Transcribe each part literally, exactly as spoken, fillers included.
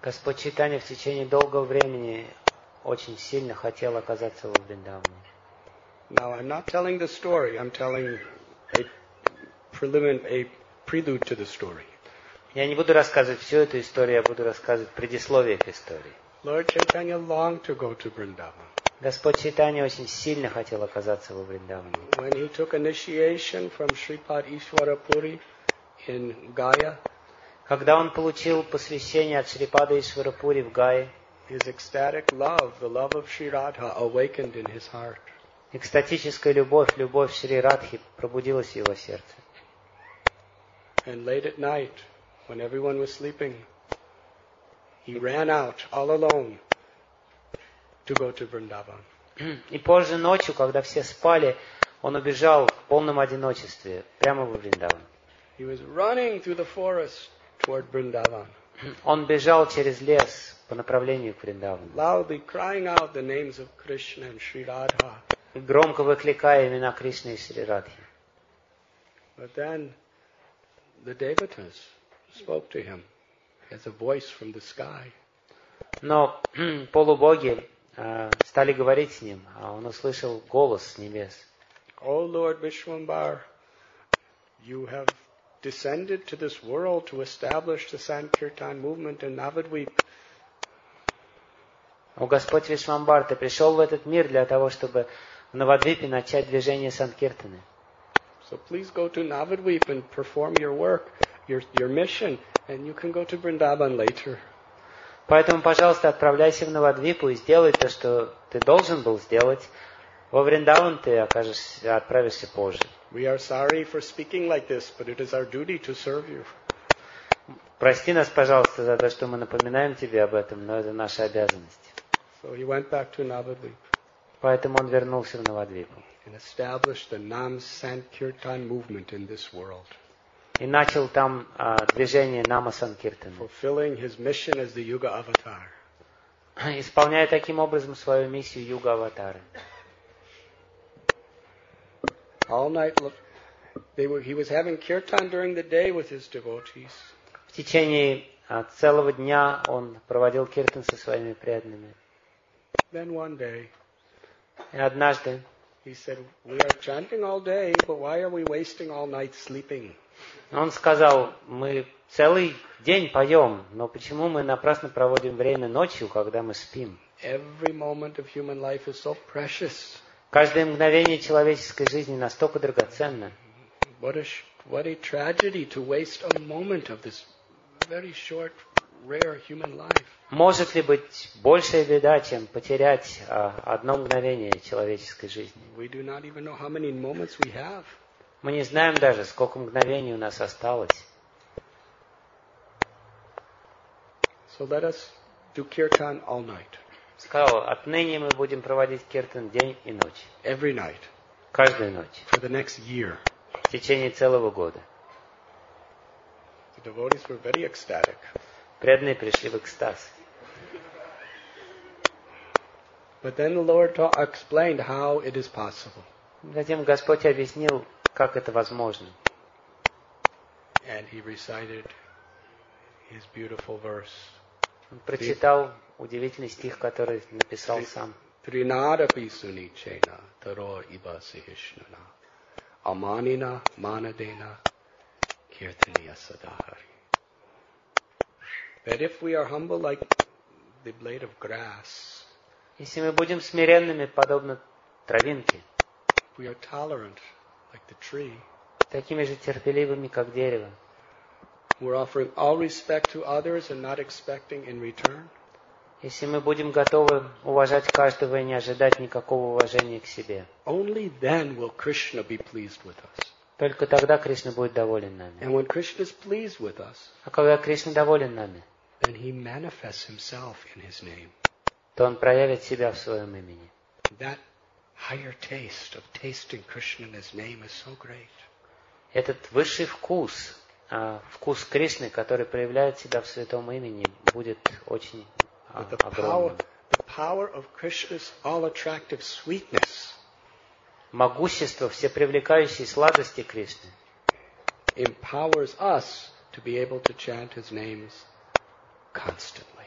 Господь Чайтанья в течение долгого времени очень сильно хотел оказаться во Вриндаване. Now I'm not telling the story, I'm telling a preliminary, a prelude to the story. Я не буду рассказывать всю эту историю, я буду рассказывать предисловие к истории. Lord Chaitanya longed to go to Vrindavan. Господь Чайтанья очень сильно хотел оказаться во Вриндаване. When he took initiation from Sripad Ishwara Puri in Gaya, Когда он получил посвящение от Шрипада Ишварапури в Гае, his ecstatic love, the love of Sri Radha, awakened in his heart. экстатическая любовь, любовь Шри Радхи пробудилась в его сердце. And late at night, when everyone was sleeping, he ran out all alone to go to Vrindavan. И позже ночью, когда все спали, он убежал в полном одиночестве прямо во Вриндаван. He was running through the forest toward Vrindavan, Он бежал через лес по направлению к Вриндавану, loudly crying out the names of Krishna and Sri Radha. громко выкликая имена Кришны и Шри Радхи. But then the devatas spoke to him as a voice from the sky. Но полубоги э, стали говорить с ним, а он услышал голос с небес. O Lord Vishwambar, you have descended to this world to establish the Sankirtan movement in Navadvip. О Господь Вишвамбар, ты пришел в этот мир для того, чтобы в Навадвипе начать движение Санкиртаны. So please go to Navadvip and perform your work, your, your mission, and you can go to Vrindavan later. Поэтому, пожалуйста, отправляйся в Навадвипу и сделай то, что ты должен был сделать. Во Вриндаван ты окажешься, отправишься позже. We are sorry for speaking like this, but it is our duty to serve you. Прости нас, пожалуйста, за то, что мы напоминаем тебе об этом, но это наша обязанность. So he went back to Navadvip Поэтому он вернулся в Навадвипу and established the Nam Sankirtan movement in this world, и начал там а, движение Нама Санкиртаны, fulfilling his mission as the Yuga Avatar. исполняя таким образом свою миссию Юга-аватары. All night, lo- they were, he was having kirtan during the day with his devotees. В течение а, целого дня он проводил киртан со своими преданными. Then one day, И однажды he said, we are chanting all day, but why are we wasting all night sleeping? он сказал, мы целый день поем, но почему мы напрасно проводим время ночью, когда мы спим? Every moment of human life is so precious. Каждое мгновение человеческой жизни настолько драгоценно. What a, sh- what a tragedy to waste a moment of this very short, rare human life. Может ли быть большая беда, чем потерять а, одно мгновение человеческой жизни? We do not even know how many moments we have. Мы не знаем даже, сколько мгновений у нас осталось. So let us do kirtan all night, Сказал, отныне мы будем проводить киртан день и ночь. every night, Каждую ночь. for the next year. В течение целого года. The devotees were very ecstatic. Преданные пришли в экстаз. But then the Lord ta- explained how it is possible. Затем Господь объяснил, как это возможно. And he recited his beautiful verse. Он прочитал удивительный стих, который написал сам. Trinadapi sunichena taro iba sihishnana amanina manadena kirtaniya sadahari. That if we are humble like the blade of grass, Если мы будем смиренными, подобно травинке, if we are tolerant like the tree, такими же терпеливыми, как дерево, we're offering all respect to others and not expecting in return, если мы будем готовы уважать каждого и не ожидать никакого уважения к себе, only then will Krishna be pleased with us. только тогда Кришна будет доволен нами. And when Krishna is pleased with us, А когда Кришна доволен нами, then he manifests himself in his name. то Он проявит себя в своем имени. That higher taste of tasting Krishna in his name is so great. Этот высший вкус, а, вкус Кришны, который проявляет себя в святом имени, будет очень а, But the power, огромным. the power of Krishna's all-attractive sweetness Могущество всепривлекающей сладости Кришны empowers us to be able to chant his names constantly.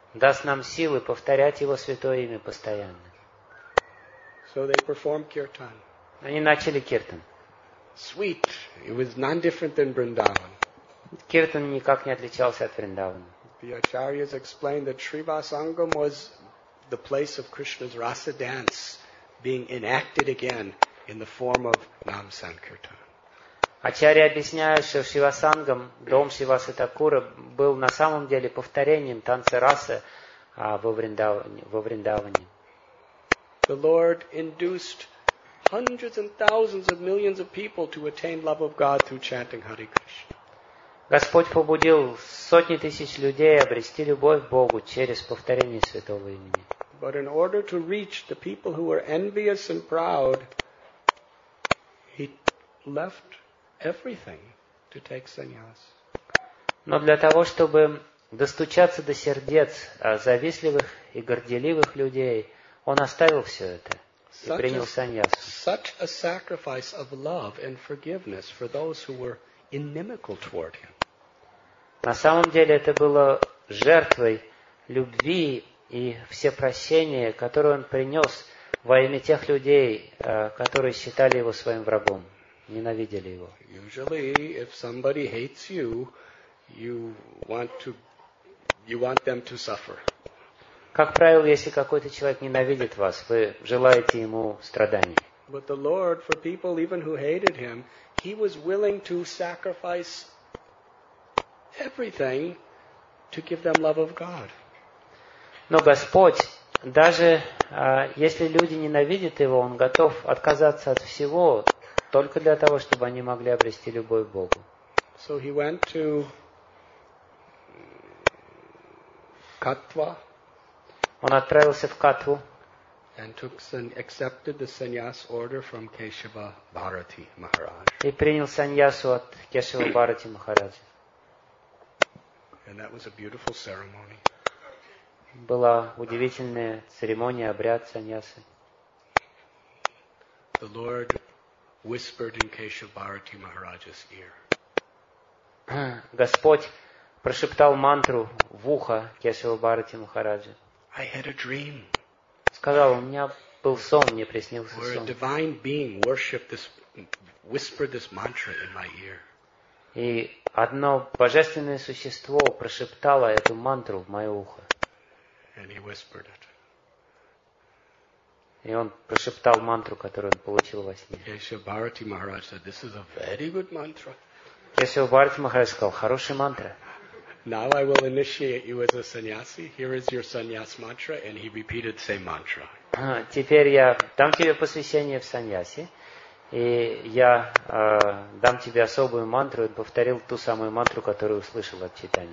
даст нам силы повторять Его святое имя постоянно. So they performed kirtan. Они начали киртан. Sweet. It was none different than Vrindavan. Киртан никак не отличался от Вриндавана. The acharyas explained that Srivasangam was the place of Krishna's rasa dance being enacted again in the form of Nam Sankirtan. Ачарья объясняет, что Шивасангам, дом Шивасы Такура, был на самом деле повторением танца расы а, во Вриндаване. Во Вриндаване. The Lord induced hundreds and thousands of millions of people to attain love of God through chanting Hare Krishna. Господь побудил сотни тысяч людей обрести любовь к Богу через повторение святого имени. But in order to reach the people who were envious and proud, he left everything to take sannyas. Но для того, чтобы достучаться до сердец завистливых и горделивых людей, он оставил все это и принял саньясу. Such a sacrifice of love and forgiveness for those who were inimical toward him. На самом деле это было жертвой любви и всепрощения, которое он принес во имя тех людей, которые считали его своим врагом, ненавидели его. Usually, if somebody hates you, you want to, you want them to suffer. Как правило, если какой-то человек ненавидит вас, вы желаете ему страданий. But the Lord, for people even who hated him, he was willing to sacrifice everything to give them love of God. Но Господь, даже а, если люди ненавидят Его, Он готов отказаться от всего, только для того, чтобы они могли обрести любовь к Богу. So he went to Katwa. Он отправился в Катву And took san- accepted the sannyas order from Keshava Bharati Maharaj. и принял саньясу от Кешава Бхарати Махараджа. And that was a beautiful ceremony. Была удивительная церемония, обряд саньясы. The Lord whispered in Keshava Bharati Maharaj's ear. Господь прошептал мантру в ухо Кешава Бхарати Махараджа. I had a dream Сказал, у меня был сон, мне приснился where a сон. divine being worshipped this, whispered this mantra in my ear. И одно божественное существо прошептало эту мантру в мое ухо. And he whispered it. И он прошептал мантру, которую он получил во сне. Keshava Bharati Maharaj said, this is a very good mantra. Кешава Бхарати Махарадж сказал, хорошая мантра. Now I will initiate you as a sannyasi. Here is your sannyas mantra. And he repeated the same mantra. Теперь я дам тебе посвящение в саньяси, и я э, дам тебе особую мантру. Он повторил ту самую мантру, которую услышал от Чайтаньи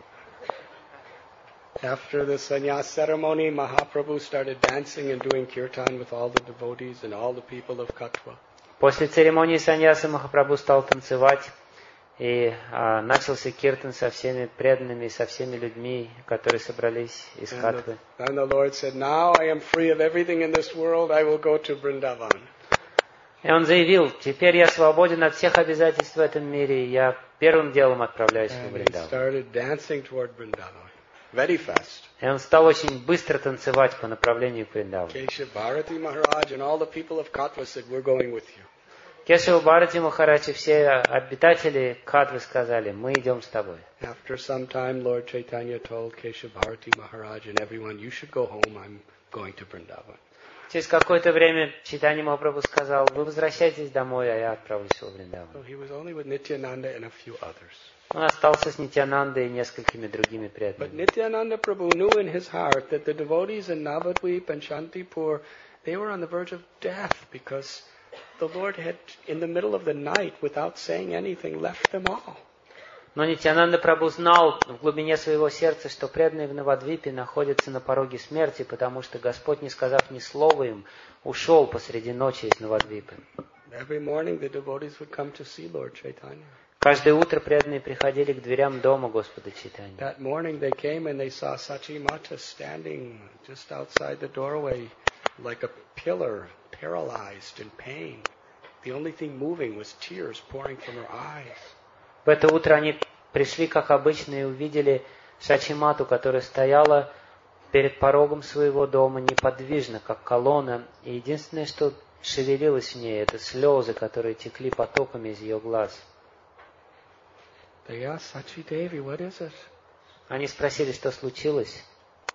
Махапрабху. After the sannyas ceremony, Mahaprabhu started dancing and doing kirtan with all the devotees and all the people of Katwa. После церемонии саньясы Махапрабху стал танцевать, и а, начался киртан со всеми преданными, со всеми людьми, которые собрались из Катвы. And the Lord said, now I am free of everything in this world, I will go to Vrindavan. И он заявил, теперь я свободен от всех обязательств в этом мире, и я первым делом отправляюсь в And he Вриндаван. started dancing toward Vrindavan, very fast. И он стал очень быстро танцевать по направлению к Вриндавану. Keshava Bharati Maharaj and all the people of Katwa said, we're going with you. Кешава Бхарати Махарадж и все обитатели Катвы сказали, мы идем с тобой. After some time, Lord Chaitanya told Keshava Bharati Maharaj and everyone, you should go home, I'm going to Vrindavan. Через какое-то время Чайтанья Махапрабху сказал, вы возвращайтесь домой, а я отправлюсь в Вриндаван. So he was only with Nityananda and a few others. Он остался с Нитьянандой и несколькими другими But преданными. Nityananda Prabhu knew in his heart that the devotees in Navadvip and Shantipur, they were on the verge of death because the Lord had, in the middle of the night, without saying anything, left them all. Но Нитьянанда Прабху знал в глубине своего сердца, что преданные в Навадвипе находятся на пороге смерти, потому что Господь, не сказав ни слова им, ушел посреди ночи из Навадвипы. Every morning the devotees would come to see Lord Chaitanya. Каждое утро преданные приходили к дверям дома Господа Чайтаньи. That morning they came and they saw Sachimata standing just outside the doorway like a pillar, paralyzed in pain. The only thing moving was tears pouring from her eyes. В это утро они пришли, как обычно, и увидели Шачимату, которая стояла перед порогом своего дома неподвижно, как колонна, и единственное, что шевелилось в ней, это слезы, которые текли потоками из ее глаз. They asked Sachi Devi, what is it? Они спросили, что случилось.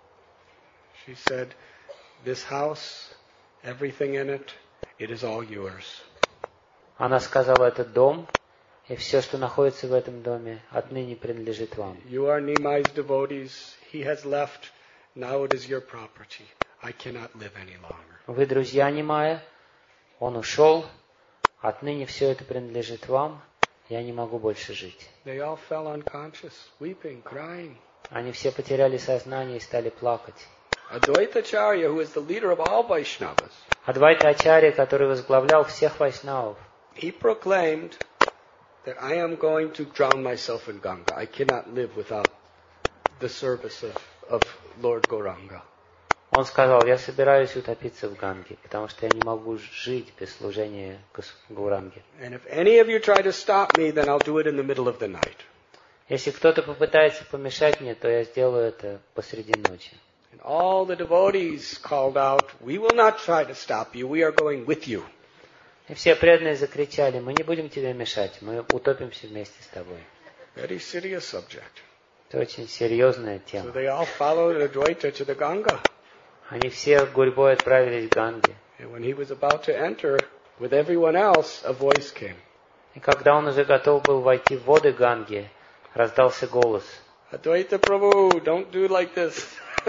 She said, this house, everything in it, it is all yours. Она сказала, этот дом и все, что находится в этом доме, отныне принадлежит вам. You are Nimai's devotees. He has left. Now it is your property. I cannot live any longer. Вы друзья Нимая, он ушел, отныне все это принадлежит вам, я не могу больше жить. They all fell unconscious, weeping, crying. Они все потеряли сознание и стали плакать. Advaitacharya, who is the leader of all Vaishnavas, Адвайта Ачарья, который возглавлял всех вайшнавов, he proclaimed that I am going to drown myself in Ganga. I cannot live without the service of, of Lord Gauranga. он сказал, я собираюсь утопиться в Ганге, потому что я не могу жить без служения Гауранге. And if any of you try to stop me, then I'll do it in the middle of the night. Если кто-то попытается помешать мне, то я сделаю это посреди ночи. And all the devotees called out, we will not try to stop you. We are going with you. И все преданные закричали, мы не будем тебе мешать, мы утопимся вместе с тобой. Very serious subject. Это очень серьезная So тема. they all followed Advaita to the Ganga. Они все гурьбой отправились к Ганге. And when he was about to enter with everyone else, a voice came. И когда он уже готов был войти в воды Ганги, раздался голос. Advaita Prabhu, don't do like this.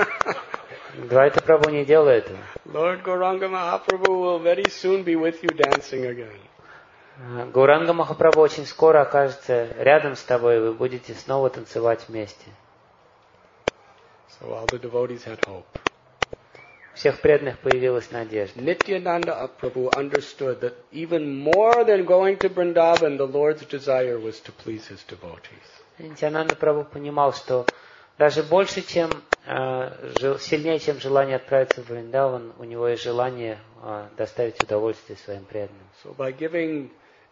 Двайта Прабху, не делай этого. Lord Gauranga Mahaprabhu will very soon be with you dancing again. Гауранга Махапрабху очень скоро окажется рядом с тобой, и вы будете снова танцевать вместе. So all the devotees had hope. У всех преданных появилась надежда. Nityananda Prabhu understood that even more than going to Vrindavan, the Lord's desire was to please his devotees. Нитьянанда Прабху понимал, что даже больше, чем э, сильнее, чем желание отправиться в Вриндаван, у него есть желание э, доставить удовольствие своим преданным. So by giving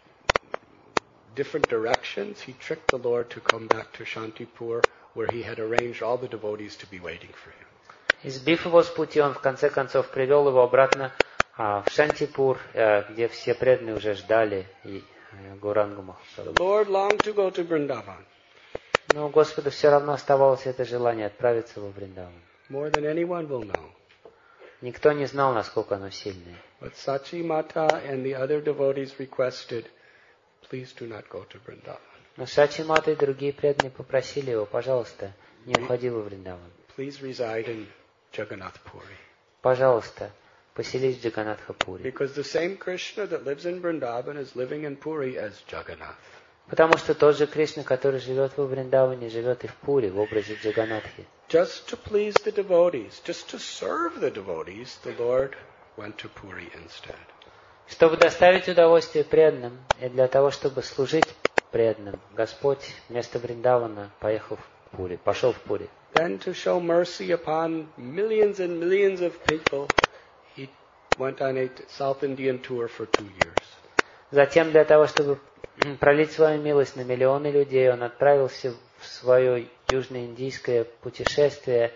different directions, he tricked the Lord to come back to Shantipur, where he had arranged all the devotees to be waiting for him. Избив его с пути, он в конце концов привел его обратно э, в Шантипур, э, где все преданные уже ждали и э, Gauranga Махапрабху. The Lord longed to go to Vrindavan. Но Господу все равно оставалось это желание отправиться во Вриндаван. More than anyone will know. Никто не знал, насколько оно сильное. But Sachi Mata and the other devotees requested, please do not go to Vrindavan. Но Сачи Мата и другие преданные попросили его, пожалуйста, не уходи во Вриндаван. Please reside in Jagannath Puri. Пожалуйста, поселись в Джаганатха-Пури. Because the same Krishna that lives in Vrindavan is living in Puri as Jagannath. Потому что тот же Кришна, который живет во Вриндаване, живет и в Пури, в образе Джаганатхи. Just to please the devotees, just to serve the devotees, the Lord went to Puri instead. Чтобы доставить удовольствие преданным, и для того, чтобы служить преданным, Господь вместо Вриндавана поехал в Пури, пошел в Пури. Then to show mercy upon millions and millions of people, he went on a South Indian tour for two years. Затем, для того, чтобы пролить свою милость на миллионы людей, он отправился в свое южноиндийское путешествие,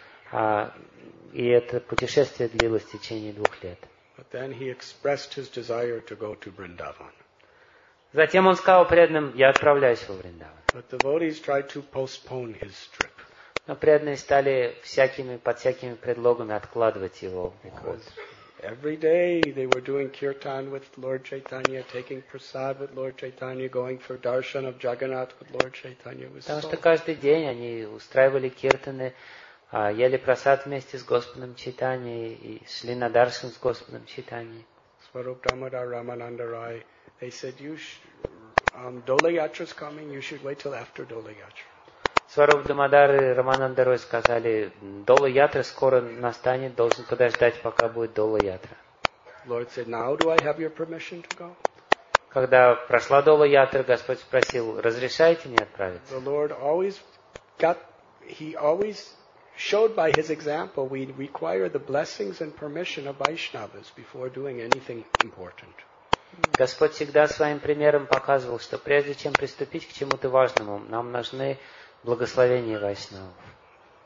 и это путешествие длилось в течение двух лет. But then he expressed his desire to go to Vrindavan. Затем он сказал преданным, я отправляюсь во Вриндаван. But devotees tried to postpone his trip. Но преданные стали всякими, под всякими предлогами откладывать его уход. Every day they were doing kirtan with Lord Chaitanya, taking prasad with Lord Chaitanya, going for darshan of Jagannath with Lord Chaitanya. It was Потому so что каждый день они устраивали киртаны, ели прасад вместе с Господом Чайтаньей и шли на даршан с Господом Чайтаньей. Swarup Damodar Ramananda Rai, they said, you sh- um, Dola Yatra is coming, you should wait till after Dola Yatra. Сваруб Дамодар и Рамананда Рой сказали, Дола Ятра скоро настанет, должен подождать, пока будет Дола Ятра. Lord said, now do I have your permission to go? Когда прошла Дола Ятра, Господь спросил, разрешаете мне отправиться? The Lord always got, he always showed by his example, we require the blessings and permission of Vaishnavas before doing anything important. Господь всегда своим примером показывал, что прежде чем приступить к чему-то важному, нам нужны благословения вайшнавов.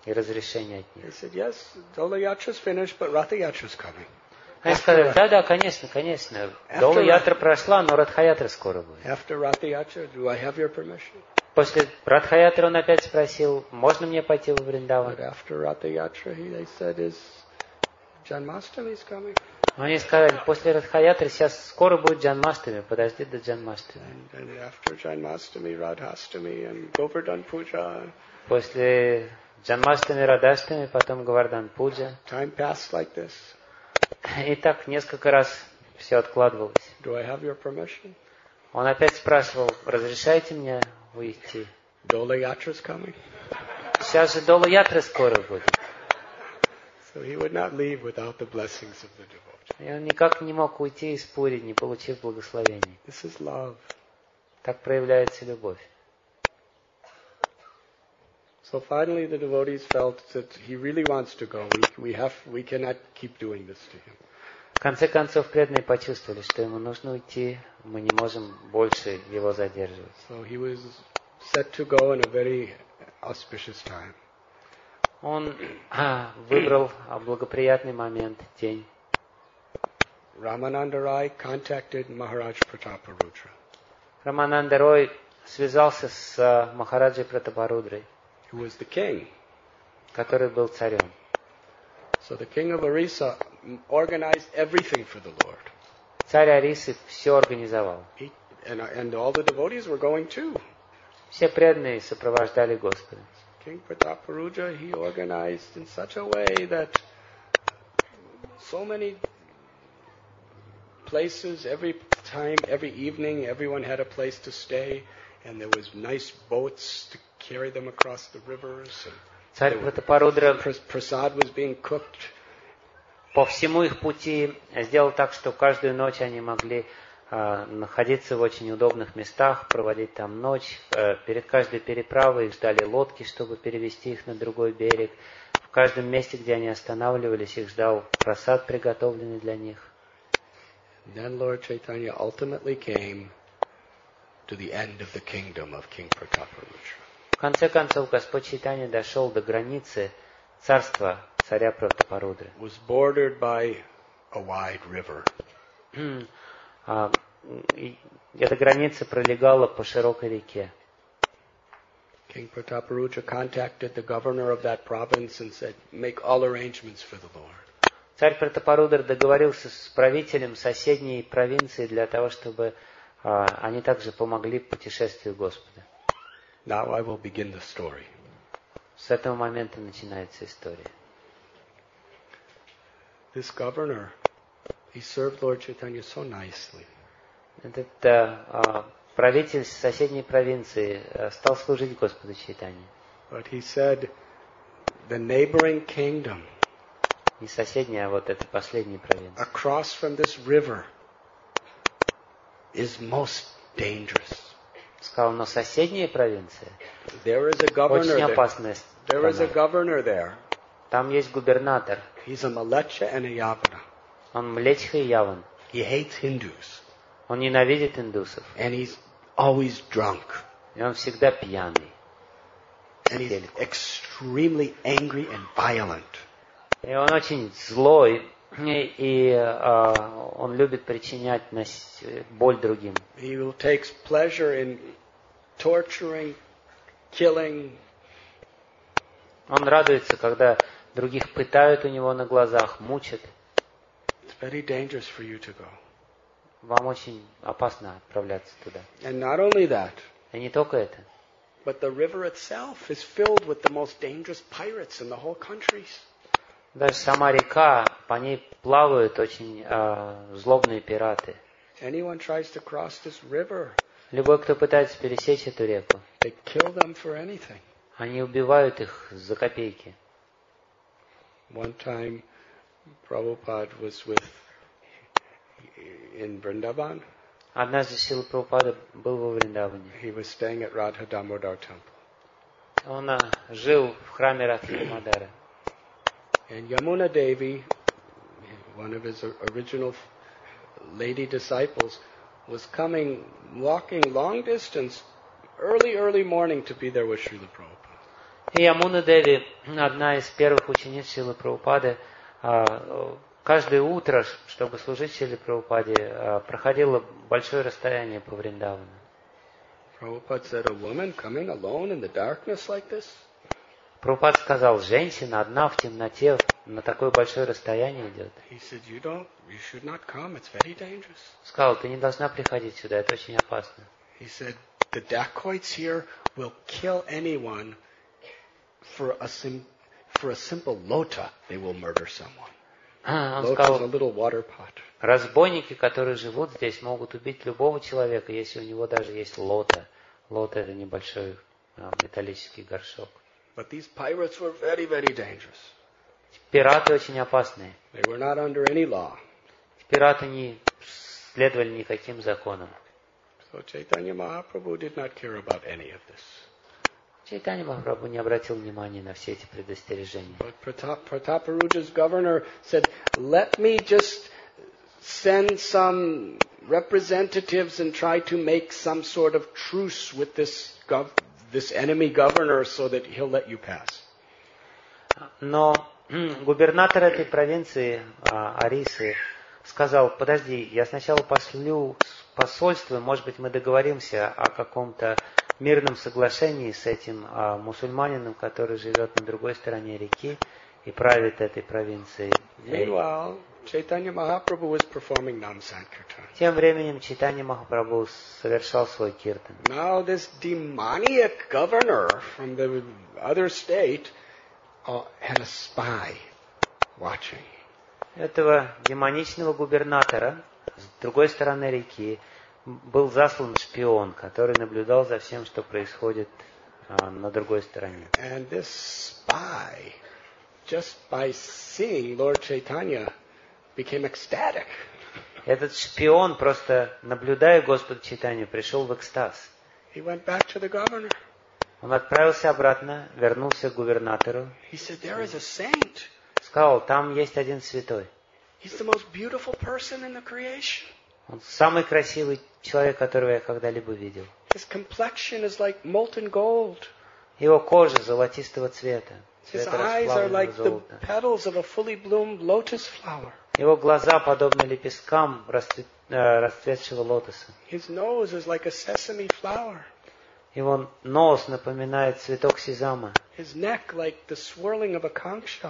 и разрешение от них. They said, yes, Dola Yatra's finished, but Ratha Yatra's coming. Они сказали, да, да, конечно, конечно. Дола Ятра прошла, но Радха-ятра скоро будет. After Ratha Yatra, do I have your permission? После Радха-ятры он опять спросил, можно мне пойти во Вриндаван? But after Ratha Yatra, he, they said, is Janmashtami is coming. Но они сказали, после Радха-ятры сейчас скоро будет Джанмаштами, подожди до Джанмаштами. And, and after Janmashtami, Radhastami, and Govardhan Puja. После Джанмаштами, Радаштами, потом Говардан Пуджа. Time passed like this. И так несколько раз все откладывалось. Do I have your permission? Он опять спрашивал, разрешайте мне уйти? Dola Yatra's coming. Сейчас же Дола Ятра скоро будет. So he would not leave without the blessings of the devotee. И он никак не мог уйти из Пури, не получив благословений. This is love. Так проявляется любовь. So finally the devotees felt that he really wants to go. We, we, have, we cannot keep doing this to him. В конце концов, преданные почувствовали, что ему нужно уйти, мы не можем больше его задерживать. So he was set to go in a very auspicious time. Он а, выбрал благоприятный момент, день. Ramananda Rai contacted Maharaj Prataparudra. Рамананда Рой связался с а, Махараджей Пратапарудрой, who was the king. который был царем. So the king of Orissa organized everything for the Lord. Царь Арисы все организовал. He, and, and all the devotees were going too. Все преданные сопровождали Господа. King Prataparudra, he organized in such a way that so many places, every time, every evening, everyone had a place to stay, and there was nice boats to carry them across the rivers. And Царь Пратапарудра prasad was being cooked. По всему их пути сделал так, что каждую ночь они могли э, находиться в очень удобных местах, проводить там ночь. Э, перед каждой переправой их ждали лодки, чтобы перевести их на другой берег. В каждом месте, где они останавливались, их ждал просад, приготовленный для них. Then Lord Chaitanya ultimately came to the end of the kingdom of King Prataparudra. В конце концов, Господь Чайтанья дошел до границы царства царя Пратапарудры. Was bordered by a wide river. Эта граница пролегала по широкой реке. King Prataparudra contacted the governor of that province and said, make all arrangements for the Lord. Царь Пратапарудра договорился с правителем соседней провинции для того, чтобы а, они также помогли путешествию Господа. Now I will begin the story. С этого момента начинается история. This governor, he served Lord Chaitanya so nicely. Этот а, правитель соседней провинции а, стал служить Господу Чайтанье. But he said, the neighboring kingdom, не соседняя, а вот эта последняя провинция, across from this river, is most dangerous. Сказал, но соседняя провинция There is a governor очень there. опасная There is a страна. governor there. Там есть губернатор. He's a Malecha and a Yavana. Он Млечха и Яван. He hates Hindus. Он ненавидит индусов. And he's always drunk. И он всегда пьяный. And he's extremely angry and violent. И он очень злой. И, и а, он любит причинять нас, боль другим. He will takes pleasure in torturing, killing. Он радуется, когда других пытают у него на глазах, мучат. It's very dangerous for you to go. Вам очень опасно отправляться туда. And not only that, И не только это. but the river itself is filled with the most dangerous pirates in the whole countries. Даже сама река, по ней плавают очень а, злобные пираты. Anyone tries to cross this river, Любой, кто пытается пересечь эту реку, they kill them for anything. они убивают их за копейки. One time, Prabhupada was with in Vrindavan. Однажды Шрила Прабхупада был во Вриндаване. He was staying at Radha Damodar temple. Он а, жил в храме Радхи Дамодара. And Yamuna Devi, one of his original lady disciples, was coming, walking long distance, early, early morning to be there with Srila Prabhupada. И Ямуна Деви, одна из первых учениц Шрилы Прабхупады, каждое утро, чтобы служить Шриле Прабхупаде, проходила большое расстояние по Вриндавану. Prabhupada said, a woman coming alone in the darkness like this? Прабхупад сказал, женщина одна в темноте на такое большое расстояние идет. He said, you don't, you should not come. It's very dangerous. Сказал, ты не должна приходить сюда, это очень опасно. He said, the dacoits here will kill anyone for a sim, for a simple lota. They will murder someone. Он Lota is a сказал, little water pot. разбойники, которые живут здесь, могут убить любого человека, если у него даже есть лота. Лота — это небольшой а, металлический горшок. But these pirates were very, very dangerous. Пираты очень опасные. They were not under any law. Пираты не следовали никаким законам. So Chaitanya Mahaprabhu did not care about any of this. Чайтанья Махапрабху не обратил внимания на все эти предостережения. But Pratap, Prataparuja's governor said, let me just send some representatives and try to make some sort of truce with this gov- this enemy governor so that he'll let you pass. Но губернатор этой провинции, Арисы, сказал, подожди, я сначала пошлю посольство, может быть, мы договоримся о каком-то мирном соглашении с этим а, мусульманином, который живет на другой стороне реки и правит этой провинцией. Meanwhile, Chaitanya Mahaprabhu was performing Nam Sankirtan. Тем временем Чайтанья Махапрабху совершал свой киртан. Now this demoniac governor from the other state uh, had a spy watching. Этого демоничного губернатора с другой стороны реки был заслан шпион, который наблюдал за всем, что происходит а, на другой стороне. And this spy, just by seeing Lord Chaitanya, became ecstatic. Этот шпион, просто наблюдая Господа Чайтанью, пришел в экстаз. He went back to the governor. Он отправился обратно, вернулся к губернатору. He said, there is a saint. Сказал, там есть один святой. He's the most beautiful person in the creation. Он самый красивый человек, которого я когда-либо видел. His complexion is like molten gold. Его кожа золотистого цвета. His Цвета eyes are расплавленного like the золота. petals of a fully bloomed lotus flower. Его глаза подобны лепесткам расцвет, э, расцветшего лотоса. His nose is like a sesame flower. Его нос напоминает цветок сезама. His neck like the swirling of a conch shell.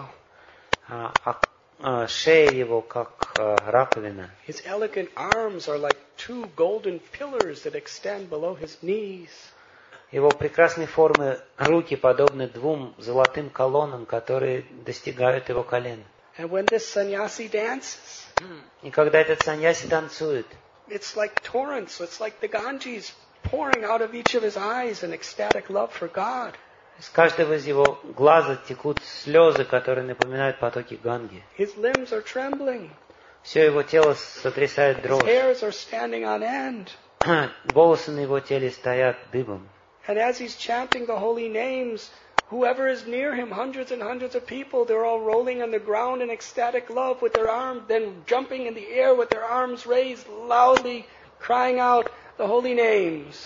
А, а, а, шея его как а, раковина. His elegant arms are like two golden pillars that extend below his knees. Его прекрасной формы руки подобны двум золотым колоннам, которые достигают его колен. And when this sannyasi dances, И когда этот саньяси танцует, it's like torrents, it's like the Ganges pouring out of each of his eyes in ecstatic love for God. из каждого из его глаза текут слезы, которые напоминают потоки Ганги. His limbs are trembling. Все его тело сотрясает His дрожь. hairs are standing on end. Волосы на его теле стоят дыбом. And as he's chanting the holy names, whoever is near him, hundreds and hundreds of people, they're all rolling on the ground in ecstatic love with their arms, then jumping in the air with their arms raised, loudly crying out the holy names.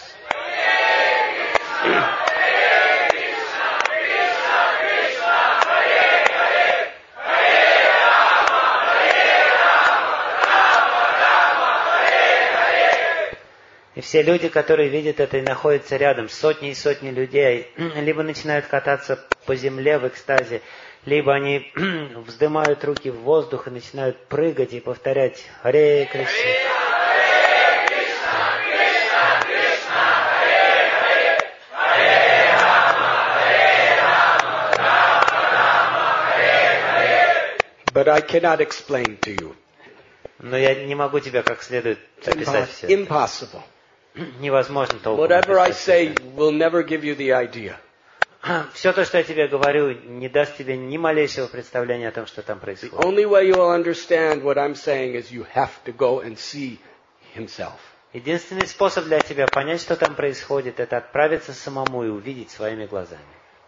И все люди, которые видят это и находятся рядом, сотни и сотни людей, либо начинают кататься по земле в экстазе, либо они вздымают руки в воздух и начинают прыгать и повторять «Харе Кришна». But I cannot explain to you. Но я не могу тебе как следует описать все это. Impossible. Невозможно толком Whatever I описать say это. will never give you the idea. Все то, что я тебе говорю, не даст тебе ни малейшего представления о том, что там The происходит. only way you will understand what I'm saying is you have to go and see himself. Единственный способ для тебя понять, что там происходит, это отправиться самому и увидеть своими глазами.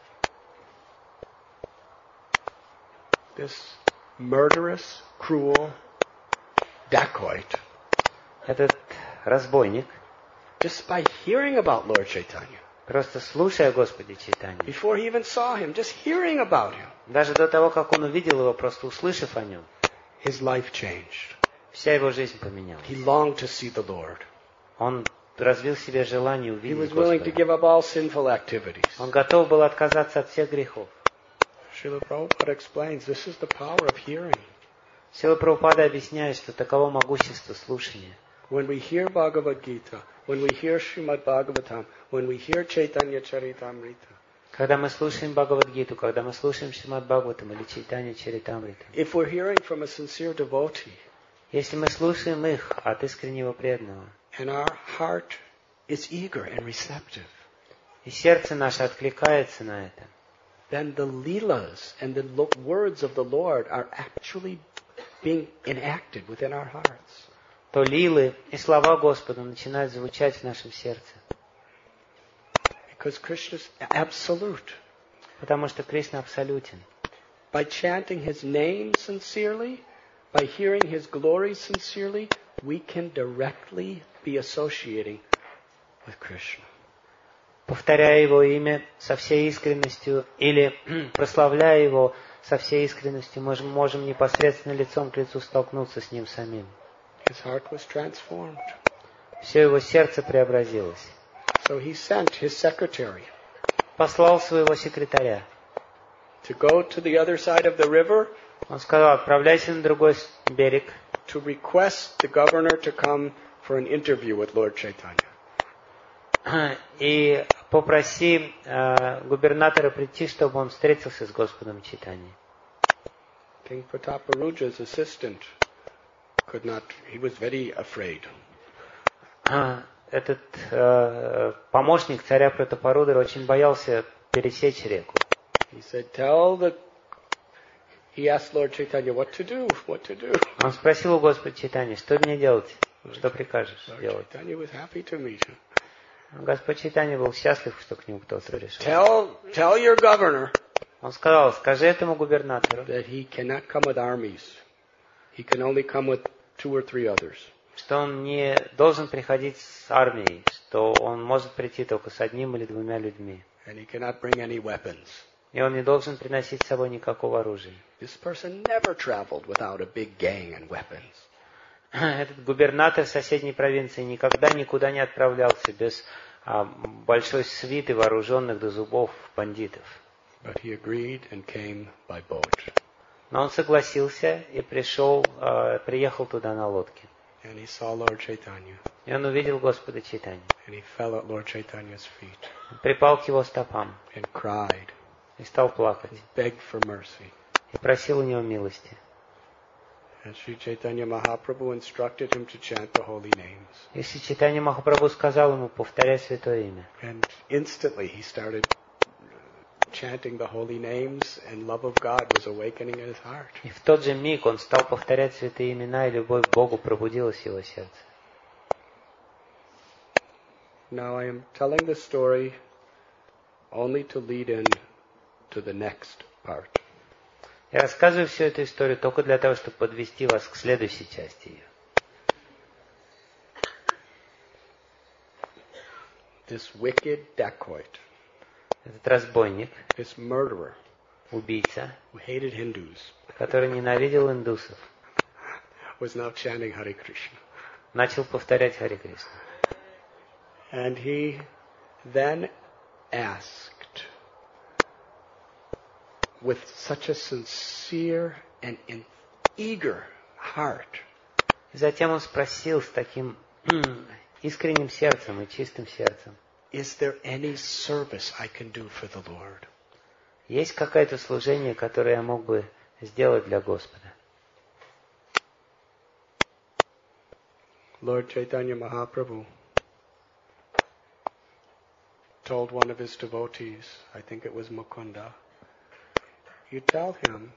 This murderous, cruel dacoit, Этот разбойник, just by hearing about Lord Chaitanya, Просто слушая Господи Чайтанью, before he even saw him, just hearing about him, даже до того, как он увидел его, просто услышав о нем, his life changed. вся его жизнь поменялась. He longed to see the Lord. Он развил в себе желание He увидеть was willing to Господа. give up all sinful activities. Он готов был отказаться от всех грехов. Srila Prabhupada explains this is the power of hearing. Сила Прабхупада объясняет, что таково могущество слушания. When we hear Bhagavad Gita, when we hear Srimad Bhagavatam, when we hear Chaitanya Charitamrita, Когда мы слушаем Бхагавад-гиту, когда мы слушаем Шримад Бхагаватам или Чайтанья Чаритамрита, if we're hearing from a sincere devotee, если мы слушаем их от искреннего преданного, and our heart is eager and receptive, и сердце наше откликается на это, then the leelas and the lo- words of the Lord are actually being enacted within our hearts. то лилы и слова Господа начинают звучать в нашем сердце. Because Krishna is absolute. Потому что Кришна абсолютен. By chanting His name sincerely, by hearing His glory sincerely, we can directly be associating with Krishna. Повторяя Его имя со всей искренностью или прославляя Его со всей искренностью, мы можем непосредственно лицом к лицу столкнуться с Ним самим. His heart was transformed. Все его сердце преобразилось. So he sent his secretary Послал своего секретаря. to go to the other side of the river Он сказал, отправляйся на другой берег, to request the governor to come for an interview with Lord Chaitanya. и попроси э, губернатора прийти, чтобы он встретился с Господом Чайтаньей. King Prataparudra's assistant could not, he was very afraid. Этот э, помощник царя Пратапарудра очень боялся пересечь реку. He said, tell the, he asked Lord Chaitanya what to do, what to do. Он спросил у Господа Чайтаньи, что мне делать, что прикажешь Lord делать. Chaitanya was happy to meet him. Господь Чайтанья был счастлив, что к нему кто-то пришел. Tell, tell your governor Он сказал, скажи этому губернатору, that he cannot come with armies. He can only come with two or three others. что он не должен приходить с армией, что он может прийти только с одним или двумя людьми. And he cannot bring any weapons. И он не должен приносить с собой никакого оружия. This person never traveled without a big gang and weapons. Этот губернатор соседней провинции никогда никуда не отправлялся без а, большой свиты вооруженных до зубов бандитов. But he agreed and came by boat. Но он согласился и пришел, а, приехал туда на лодке. And he saw Lord Chaitanya. И он увидел Господа Чайтанью. And he fell at Lord Chaitanya's feet Он припал к его стопам and cried и стал плакать. and begged for mercy. И просил у него милости. And Sri Chaitanya Mahaprabhu instructed him to chant the holy names. И Шри Чайтанья Махапрабху сказал ему повторять святое имя. And instantly he started chanting the holy names, and love of God was awakening in his heart. И в тот же миг он стал повторять святые имена, и любовь к Богу пробудилась в его сердце. Now I am telling this story only to lead in to the next part. Я рассказываю всю эту историю только для того, чтобы подвести вас к следующей части ее. This wicked dacoit, Этот разбойник, this murderer убийца, who hated Hindus, который ненавидел индусов, was now chanting Hare Krishna. начал повторять Харе Кришна. And he then asked, with such a sincere and in- eager heart, И затем он спросил с таким искренним сердцем и чистым сердцем, is there any service I can do for the Lord? есть какое-то служение, которое я мог бы сделать для Господа? Lord Chaitanya Mahaprabhu told one of his devotees, I think it was Mukunda, you tell him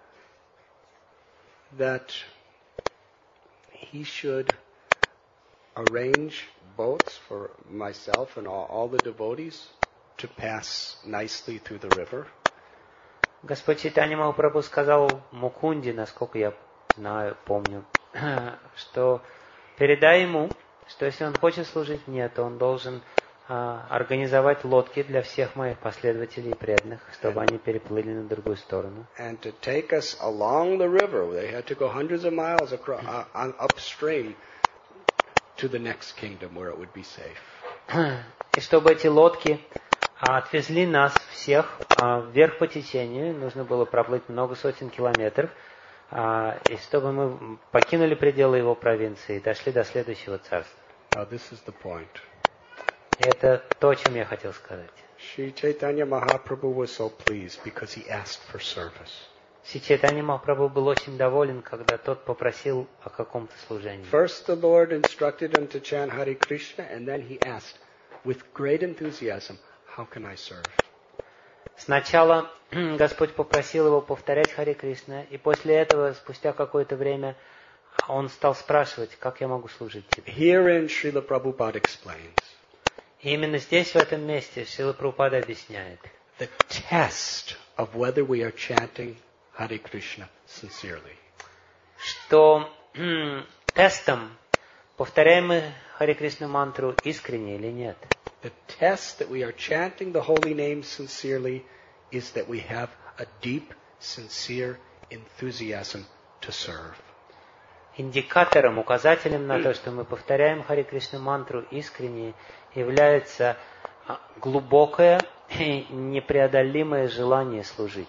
that he should arrange boats for myself and all, all the devotees to pass nicely through the river. Господь Чайтанья Махапрабху сказал Мукунде, насколько я знаю, помню, что передай ему, что если он хочет служить мне, то он должен организовать лодки для всех моих последователей и преданных, чтобы они переплыли на другую сторону. And to take us along the river, they had to go hundreds of miles across, uh, on upstream to the next kingdom where it would be safe. И чтобы эти лодки отвезли нас всех вверх по течению, нужно было проплыть много сотен километров, и чтобы мы покинули пределы его провинции и дошли до следующего царства. Now this is the point. Это то, о чем я хотел сказать. Sri Chaitanya Mahaprabhu was so pleased because he asked for service. Шри Чайтанья Махапрабху был очень доволен, когда тот попросил о каком-то служении. First the Lord instructed him to chant Hare Krishna, and then he asked, with great enthusiasm, how can I serve? Сначала Господь попросил его повторять Харе Кришна, и после этого, спустя какое-то время, он стал спрашивать, как я могу служить тебе. Herein Srila Prabhupada explains. И именно здесь, в этом месте, Шрила Прабхупада объясняет. The test of whether we are chanting Hare Krishna sincerely. Что тестом, повторяем мы Харе Кришна мантру искренне или нет. The test that we are chanting the holy name sincerely is that we have a deep, sincere enthusiasm to serve. Индикатором, указателем на то, что мы повторяем Харе Кришна мантру искренне, является глубокое и непреодолимое желание служить.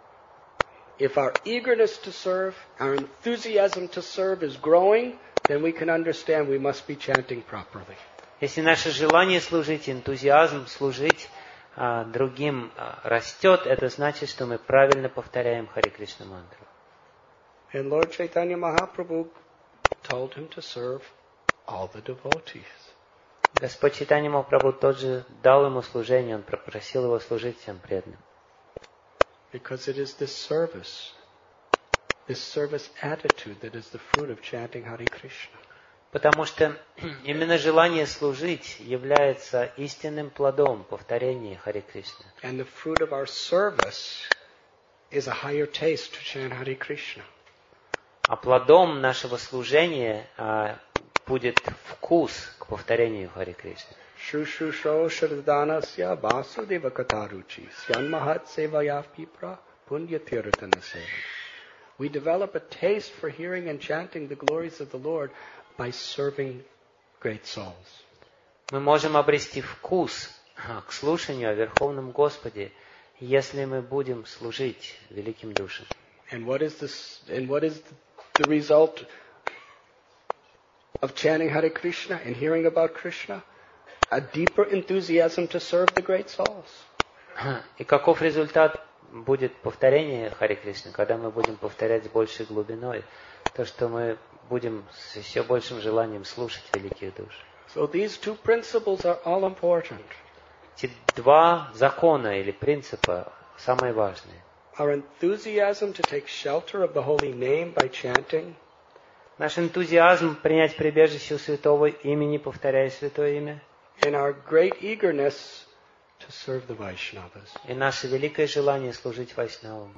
If our eagerness to serve, our enthusiasm to serve is growing, then we can understand we must be chanting properly. Если наше желание служить, энтузиазм служить а, другим а, растет, это значит, что мы правильно повторяем Харе Кришна мантру. And Lord Chaitanya Mahaprabhu told him to serve all the devotees. Господь Чайтанья Махапрабху тот же дал ему служение, он попросил его служить всем преданным. Because it is this service, this service attitude that is the fruit of chanting Hare Krishna. Потому что именно желание служить является истинным плодом повторения Харе Кришны. And the fruit of our service is a higher taste to chant Hare Krishna. А плодом нашего служения а, будет вкус к повторению Харе Кришны. Shushusho Shradanasya Vasudeva Kataruchi Syanmahat Sevaya Pipra Punya Tirtana Seva. We develop a taste for hearing and chanting the glories of the Lord by serving great souls. Мы можем обрести вкус к слушанию о Верховном Господе, если мы будем служить великим душам. And what is this? And what is the result of chanting Hare Krishna and hearing about Krishna? A deeper enthusiasm to serve the great souls. И каков результат будет повторения Харе Кришны, когда мы будем повторять с большей глубиной, то, что мы будем с еще большим желанием слушать великих душ. So these two principles are all important. Эти два закона или принципа самые важные. Our enthusiasm to take shelter of the holy name by chanting. Наш энтузиазм принять прибежище у святого имени, повторяя святое имя. And our great eagerness to serve the Vaishnavas. И наше великое желание служить Вайшнавам.